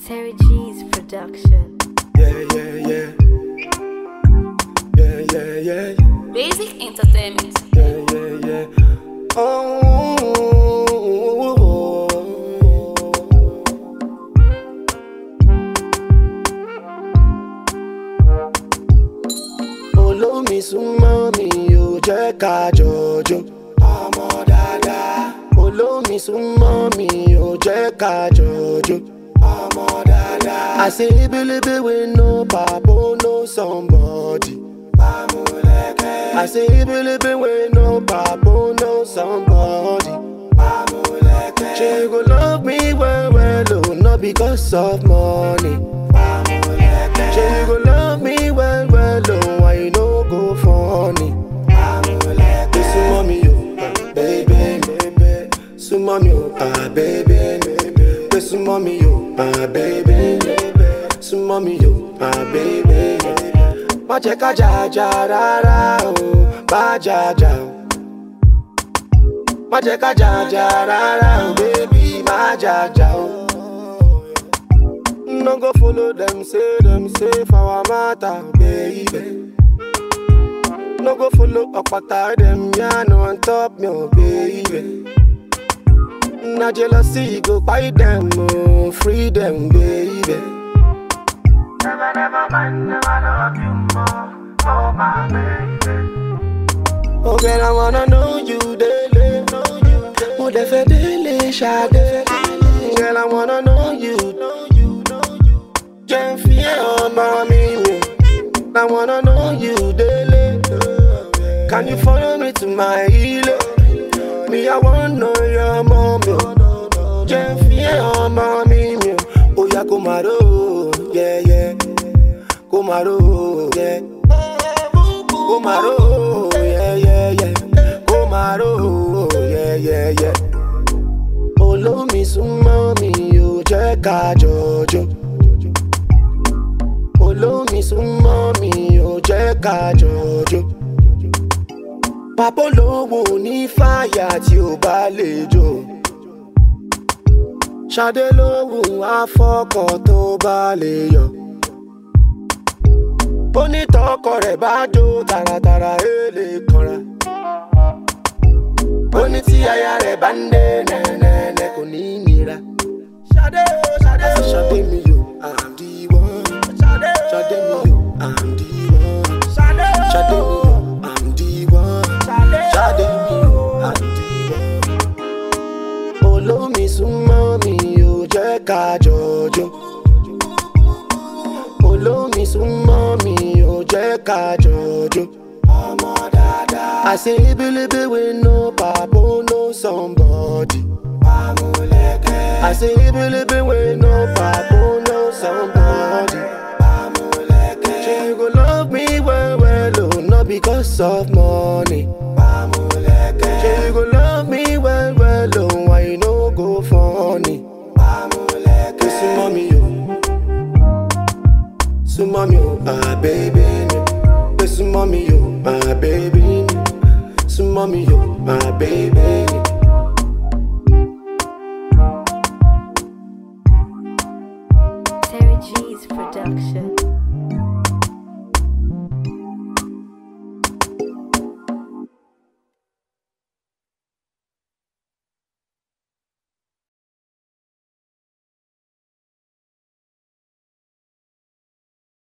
Terry G's production. Yeah, yeah, yeah. Yeah, yeah, yeah. Basic Entertainment. Yeah, yeah, yeah. Oh. Olómi súnmọ́ mi ò jẹ́ ká jọjọ. Ọmọ dáadáa. Olómi súnmọ́ mi ò jẹ́ ká jọjọ. Ọmọ dáadáa. I say ebelebe wey no papa no somebody. Pamuleke. I say ebelebe wey no papa no somebody. Pamuleke. She go love me well well oh, not because of money. Pamuleke. She go love me well well oh, why you no go funny? Pamuleke. Sumo mi yo, baby, baby. Sumo mi yo, baby, baby. Sumo mi yo, baby, baby. Sumo mi yo, baby. Má jẹ́ ká jà rárá o, bá jà o. Má jẹ́ ká jà rárá o, baby, má jà o. No go follow them say for our matter, baby. No go follow Okpata them yarn on top me, oh, baby. Na jealousy go buy them, oh, free them, baby. Never mind, never love you more, oh my baby. Oh girl, I wanna know you daily, oh defe daily, shade. Girl, I wanna know you. Can't fear on mommy, I wanna know you daily. Can you follow me to my healing? Me, I wanna know your mommy. Can't fear on mommy, oh yeah, Kumaro, yeah, yeah. Kumaro, yeah. Kumaro, yeah, yeah, yeah. Kumaro, yeah, yeah, yeah. Olómi súnmọ́ mi ò jẹ́ ká jọjọ. Olómi súnmọ́ mi ò jẹ́ ká jọjọ. Papa olówó ní fàyà tí ò bá lè jò. Ṣadé lóhùn afọ́kọ̀ tó bá lè yọ. Onítọ́kọ rẹ̀ bá jó tààràtàrà èlé kanra. Oní tí aya rẹ̀ bá ń dé nẹ́nẹ́nẹ́ kò ní nira. Ṣadé o, Ṣadé o. Ṣadé mi yo, I'm the one. Ṣadé o. Ṣadé mi yo, I'm the one. Ṣadé o. Ṣadé mi yo, I'm the one. Ṣadé mi yo, I'm the one. Olómi súnmọ́ mi ò jẹ́ ká jọjọ. Olómi súnmọ́ mi ò jẹ́ ká jọjọ. Ọmọ dáadáa. I say ebelebe wey no papa no somebody. Pamuleke. I say ebelebe wey no papa no somebody. Pamuleke. She go love me well well oh, not because of money.